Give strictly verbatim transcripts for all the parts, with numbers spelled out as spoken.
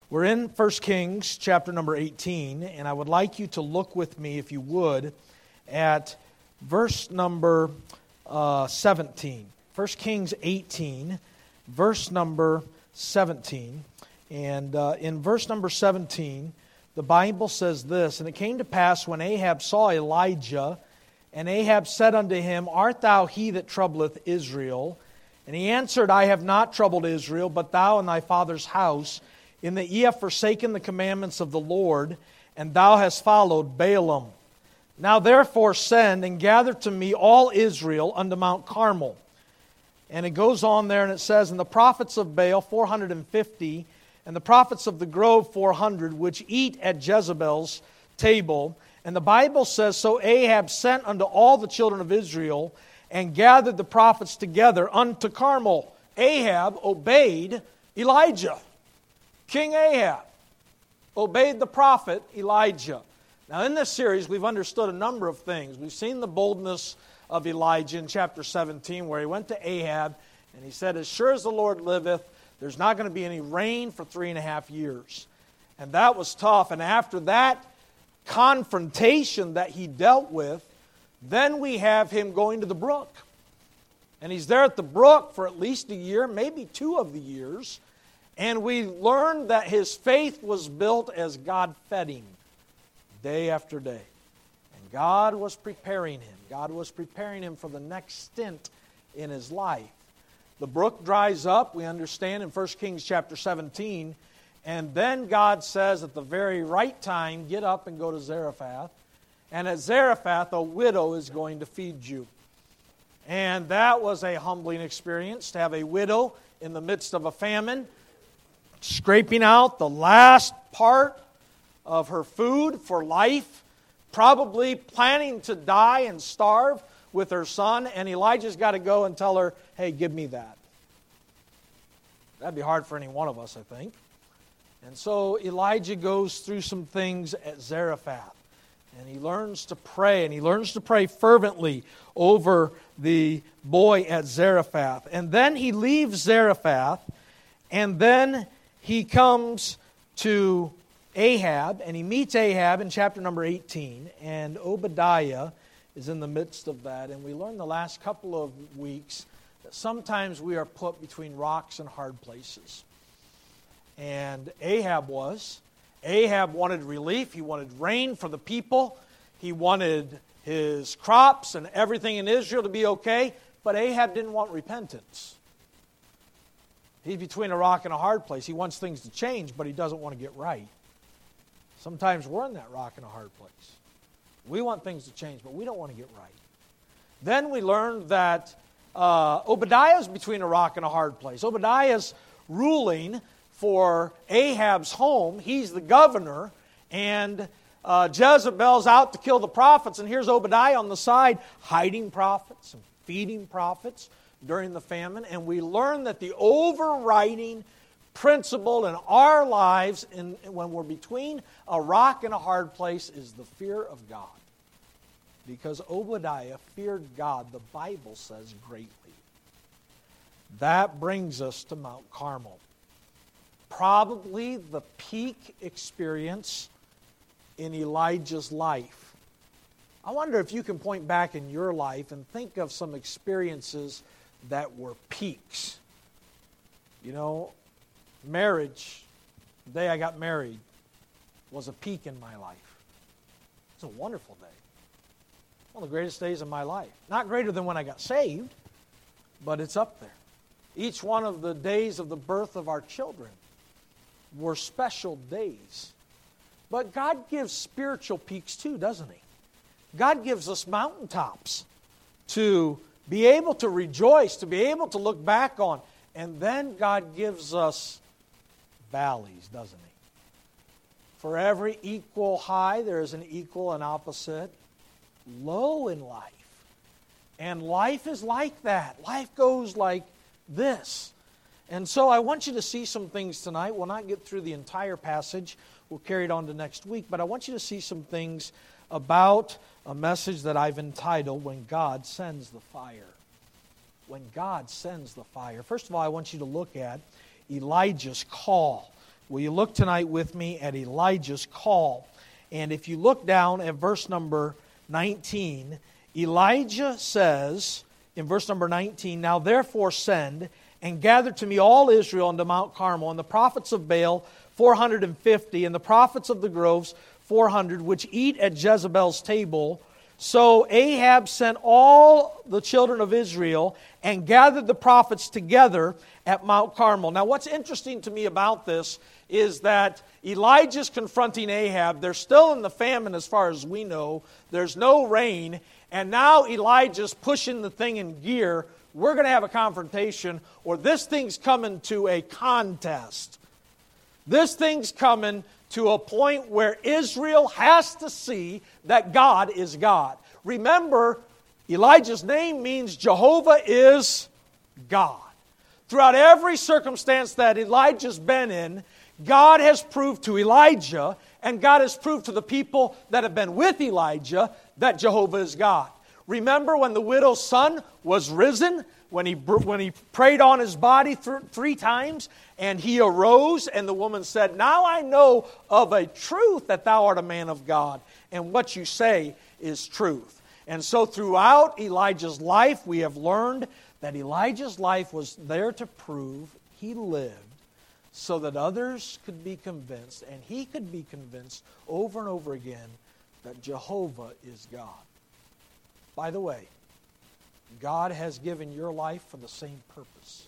We're in First Kings chapter number eighteen, and I would like you to look with me, if you would, at verse number uh, seventeen. First Kings eighteen, verse number seventeen. And uh, in verse number seventeen, the Bible says this, "And it came to pass when Ahab saw Elijah, and Ahab said unto him, Art thou he that troubleth Israel? And he answered, I have not troubled Israel, but thou and thy father's house, in that ye have forsaken the commandments of the Lord, and thou hast followed Baalim. Now therefore send and gather to me all Israel unto Mount Carmel." And it goes on there and it says, "And the prophets of Baal four hundred and fifty, and the prophets of the grove four hundred, which eat at Jezebel's table." And the Bible says, "So Ahab sent unto all the children of Israel, and gathered the prophets together unto Carmel." Ahab obeyed Elijah. King Ahab obeyed the prophet Elijah. Now in this series we've understood a number of things. We've seen the boldness of Elijah in chapter seventeen, where he went to Ahab and he said, "As sure as the Lord liveth, there's not going to be any rain for three and a half years." And that was tough. And after that confrontation that he dealt with, then we have him going to the brook. And he's there at the brook for at least a year, maybe two of the years. And we learned that his faith was built as God fed him day after day. And God was preparing him. God was preparing him for the next stint in his life. The brook dries up, we understand in First Kings chapter seventeen. And then God says at the very right time, get up and go to Zarephath. And at Zarephath, a widow is going to feed you. And that was a humbling experience, to have a widow in the midst of a famine, scraping out the last part of her food for life, probably planning to die and starve with her son, and Elijah's got to go and tell her, "Hey, give me that." That'd be hard for any one of us, I think. And so Elijah goes through some things at Zarephath, and he learns to pray, and he learns to pray fervently over the boy at Zarephath. And then he leaves Zarephath, and then he comes to Ahab, and he meets Ahab in chapter number eighteen, and Obadiah is in the midst of that. And we learned the last couple of weeks that sometimes we are put between rocks and hard places. And Ahab was. Ahab wanted relief. He wanted rain for the people. He wanted his crops and everything in Israel to be okay. But Ahab didn't want repentance. He's between a rock and a hard place. He wants things to change, but he doesn't want to get right. Sometimes we're in that rock and a hard place. We want things to change, but we don't want to get right. Then we learned that uh, Obadiah's between a rock and a hard place. Obadiah's ruling for Ahab's home. He's the governor, and uh, Jezebel's out to kill the prophets, and here's Obadiah on the side hiding prophets and feeding prophets during the famine. And we learn that the overriding principle in our lives in, when we're between a rock and a hard place is the fear of God. Because Obadiah feared God, the Bible says, greatly. That brings us to Mount Carmel. Probably the peak experience in Elijah's life. I wonder if you can point back in your life and think of some experiences that were peaks. You know, marriage, the day I got married, was a peak in my life. It was a wonderful day. One of the greatest days of my life. Not greater than when I got saved, but it's up there. Each one of the days of the birth of our children were special days. But God gives spiritual peaks too, doesn't He? God gives us mountaintops to be able to rejoice, to be able to look back on. And then God gives us valleys, doesn't He? For every equal high, there is an equal and opposite low in life. And life is like that. Life goes like this. And so I want you to see some things tonight. We'll not get through the entire passage. We'll carry it on to next week. But I want you to see some things about a message that I've entitled, When God Sends the Fire. When God sends the fire. First of all, I want you to look at Elijah's call. will you look tonight with me at Elijah's call? And if you look down at verse number nineteen, Elijah says in verse number nineteen, "Now therefore send and gather to me all Israel unto Mount Carmel, and the prophets of Baal four hundred and fifty, and the prophets of the groves four hundred, which eat at Jezebel's table." So Ahab sent all the children of Israel and gathered the prophets together at Mount Carmel. Now what's interesting to me about this is that Elijah's confronting Ahab. They're still in the famine as far as we know. There's no rain. And now Elijah's pushing the thing in gear. We're going to have a confrontation, or this thing's coming to a contest. This thing's coming to a point where Israel has to see that God is God. Remember, Elijah's name means Jehovah is God. Throughout every circumstance that Elijah's been in, God has proved to Elijah, and God has proved to the people that have been with Elijah, that Jehovah is God. Remember when the widow's son was risen, when he, when he prayed on his body th- three times, and he arose, and the woman said, "Now I know of a truth that thou art a man of God, and what you say is truth." And so throughout Elijah's life, we have learned that Elijah's life was there to prove he lived so that others could be convinced, and he could be convinced over and over again that Jehovah is God. By the way, God has given your life for the same purpose.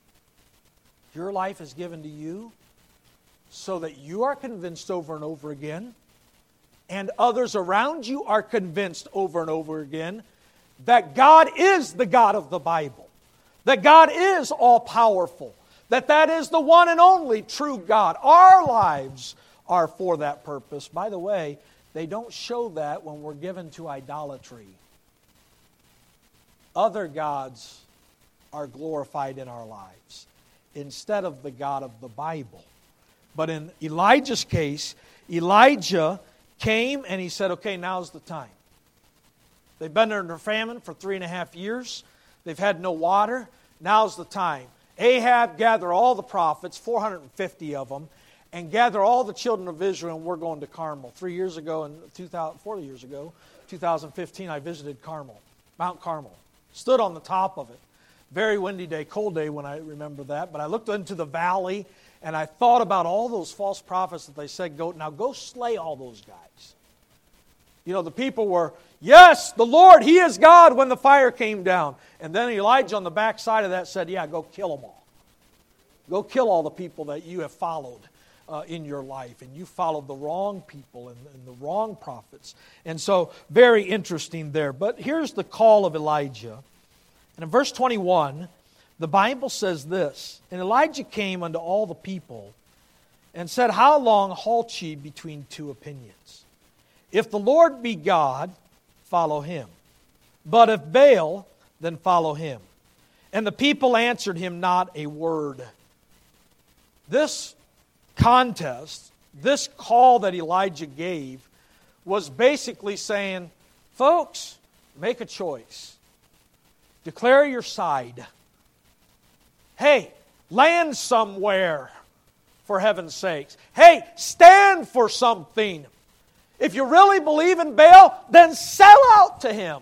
Your life is given to you so that you are convinced over and over again, and others around you are convinced over and over again that God is the God of the Bible, that God is all-powerful, that that is the one and only true God. Our lives are for that purpose. By the way, they don't show that when we're given to idolatry. Other gods are glorified in our lives instead of the God of the Bible. But in Elijah's case, Elijah came and he said, okay, now's the time. They've been under famine for three and a half years. They've had no water. Now's the time. Ahab, gather all the prophets, four hundred fifty of them, and gather all the children of Israel, and we're going to Carmel. Three years ago, and two thousand, four years ago, two thousand fifteen, I visited Carmel, Mount Carmel. Stood on the top of it. Very windy day, cold day when I remember that. But I looked into the valley, and I thought about all those false prophets that they said, "Go now go slay all those guys." You know, the people were, "Yes, the Lord, He is God," when the fire came down. And then Elijah on the backside of that said, "Yeah, go kill them all. Go kill all the people that you have followed uh, in your life. And you followed the wrong people and, and the wrong prophets." And so, very interesting there. But here's the call of Elijah. And in verse twenty-one, the Bible says this, "And Elijah came unto all the people and said, How long halt ye between two opinions? If the Lord be God, follow Him. But if Baal, then follow him. And the people answered him not a word." This contest, this call that Elijah gave, was basically saying, folks, make a choice. Declare your side. Hey, land somewhere, for heaven's sakes. Hey, stand for something. If you really believe in Baal, then sell out to him.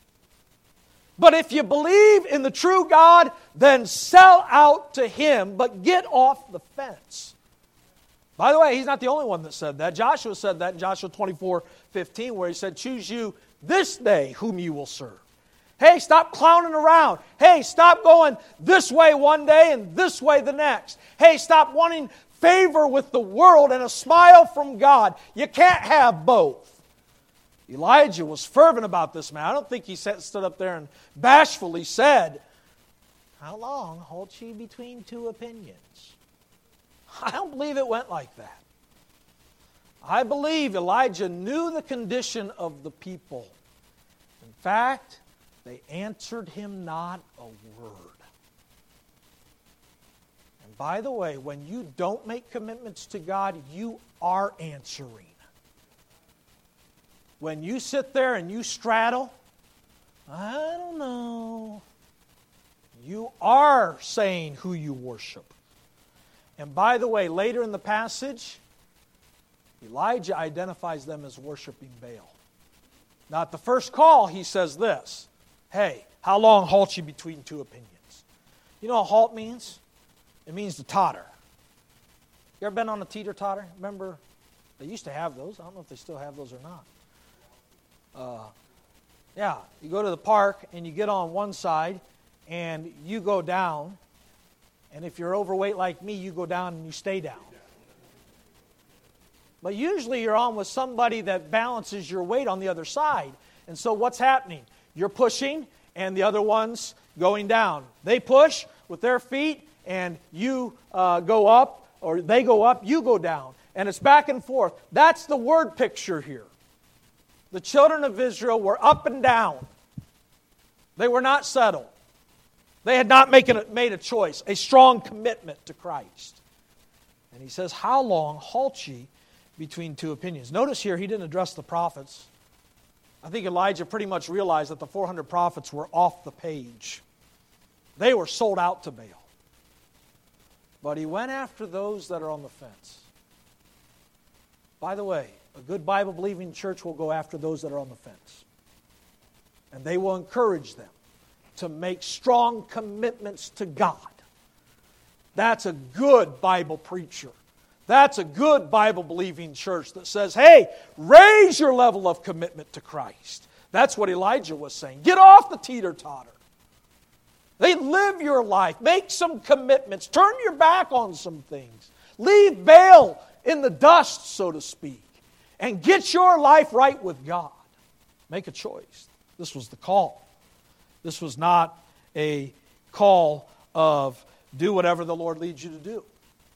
But if you believe in the true God, then sell out to Him, but get off the fence. By the way, he's not the only one that said that. Joshua said that in Joshua twenty-four fifteen, where he said, "Choose you this day whom you will serve." Hey, stop clowning around. Hey, stop going this way one day and this way the next. Hey, stop wanting favor with the world and a smile from God. You can't have both. Elijah was fervent about this, man. I don't think he sat, stood up there and bashfully said, "How long halt ye between two opinions?" I don't believe it went like that. I believe Elijah knew the condition of the people. In fact, they answered him not a word. And by the way, when you don't make commitments to God, you are answering. When you sit there and you straddle, "I don't know," you are saying who you worship. And by the way, later in the passage, Elijah identifies them as worshiping Baal. Now at the first call, he says this, hey, how long halt ye between two opinions? You know what halt means? It means to totter. You ever been on a teeter-totter? Remember, they used to have those. I don't know if they still have those or not. Uh, yeah, you go to the park and you get on one side and you go down. And if you're overweight like me, you go down and you stay down. But usually you're on with somebody that balances your weight on the other side. And so what's happening? You're pushing and the other one's going down. They push with their feet and you uh, go up, or they go up, you go down. And it's back and forth. That's the word picture here. The children of Israel were up and down. They were not settled. They had not made a, made a choice, a strong commitment to Christ. And he says, how long halt ye between two opinions? Notice here, he didn't address the prophets. I think Elijah pretty much realized that the four hundred prophets were off the page. They were sold out to Baal. But he went after those that are on the fence. By the way, a good Bible-believing church will go after those that are on the fence. And they will encourage them to make strong commitments to God. That's a good Bible preacher. That's a good Bible-believing church that says, hey, raise your level of commitment to Christ. That's what Elijah was saying. Get off the teeter-totter. They live your life. Make some commitments. Turn your back on some things. Leave Baal in the dust, so to speak. And get your life right with God. Make a choice. This was the call. This was not a call of do whatever the Lord leads you to do,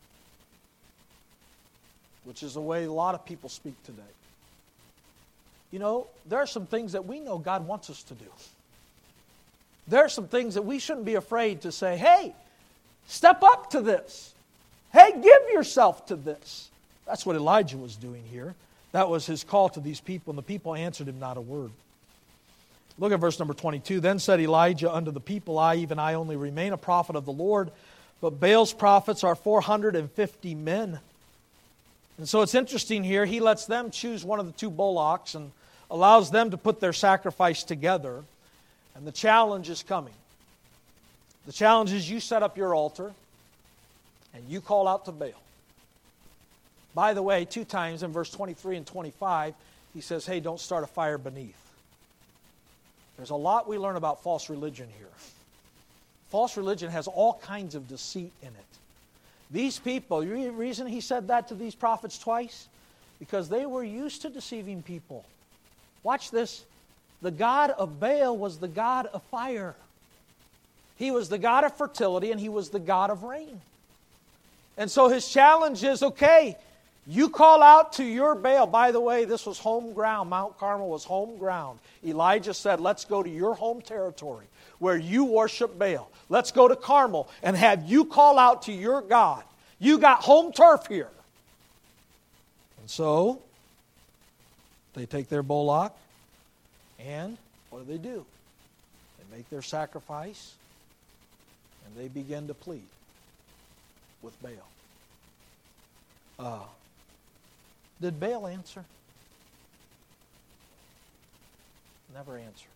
which is the way a lot of people speak today. You know, there are some things that we know God wants us to do. There are some things that we shouldn't be afraid to say, hey, step up to this. Hey, give yourself to this. That's what Elijah was doing here. That was his call to these people, and the people answered him not a word. Look at verse number twenty-two. Then said Elijah unto the people, I, even I only remain a prophet of the Lord, but Baal's prophets are four hundred fifty men. And so it's interesting here. He lets them choose one of the two bullocks and allows them to put their sacrifice together. And the challenge is coming. The challenge is you set up your altar and you call out to Baal. By the way, two times in verse twenty-three and twenty-five, he says, hey, don't start a fire beneath. There's a lot we learn about false religion here. False religion has all kinds of deceit in it. These people, the reason he said that to these prophets twice? Because they were used to deceiving people. Watch this. The god of Baal was the god of fire. He was the god of fertility and he was the god of rain. And so his challenge is, okay, you call out to your Baal. By the way, this was home ground. Mount Carmel was home ground. Elijah said, let's go to your home territory where you worship Baal. Let's go to Carmel and have you call out to your God. You got home turf here. And so, they take their bullock, and what do they do? They make their sacrifice, and they begin to plead with Baal. Uh, did Baal answer? Never answered.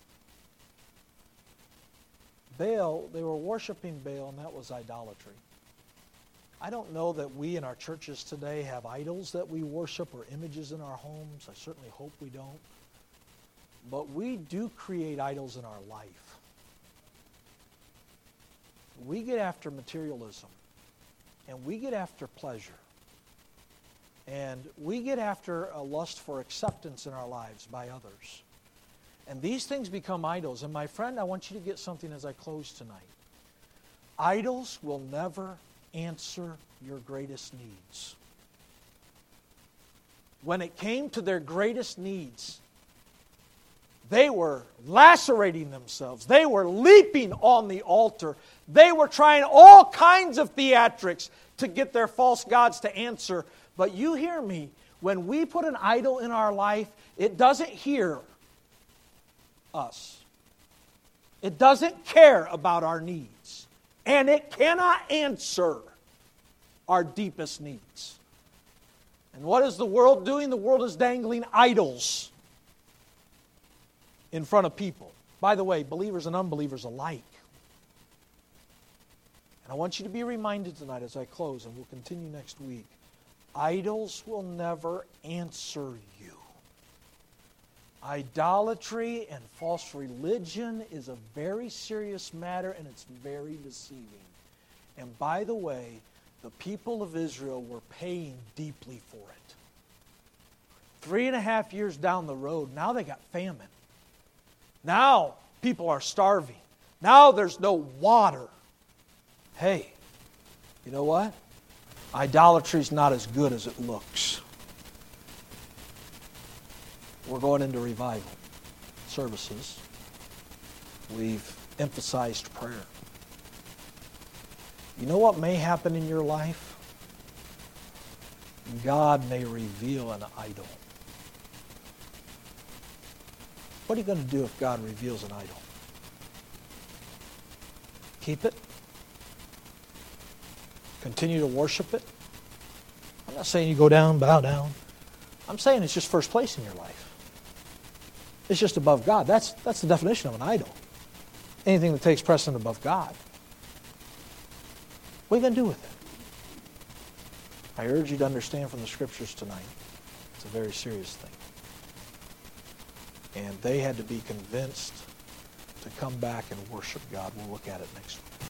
Baal, they were worshiping Baal, and that was idolatry. I don't know that we in our churches today have idols that we worship or images in our homes. I certainly hope we don't. But we do create idols in our life. We get after materialism, and we get after pleasure, and we get after a lust for acceptance in our lives by others. And these things become idols. And my friend, I want you to get something as I close tonight. Idols will never answer your greatest needs. When it came to their greatest needs, they were lacerating themselves. They were leaping on the altar. They were trying all kinds of theatrics to get their false gods to answer. But you hear me, when we put an idol in our life, it doesn't hear us. It doesn't care about our needs. And it cannot answer. our deepest needs. And what is the world doing? The world is dangling idols in front of people. By the way, believers and unbelievers alike. And I want you to be reminded tonight as I close, and we'll continue next week. Idols will never answer you. Idolatry and false religion is a very serious matter, and it's very deceiving. And by the way, the people of Israel were paying deeply for it. Three and a half years down the road, now they got famine. Now people are starving. Now there's no water. Hey, you know what? Idolatry is not as good as it looks. We're going into revival services. We've emphasized prayer. You know what may happen in your life? God may reveal an idol. What are you going to do if God reveals an idol? Keep it? Continue to worship it? I'm not saying you go down, bow down. I'm saying it's just first place in your life. It's just above God. That's, that's the definition of an idol. Anything that takes precedence above God. What are you going to do with it? I urge you to understand from the Scriptures tonight. It's a very serious thing. And they had to be convinced to come back and worship God. We'll look at it next week.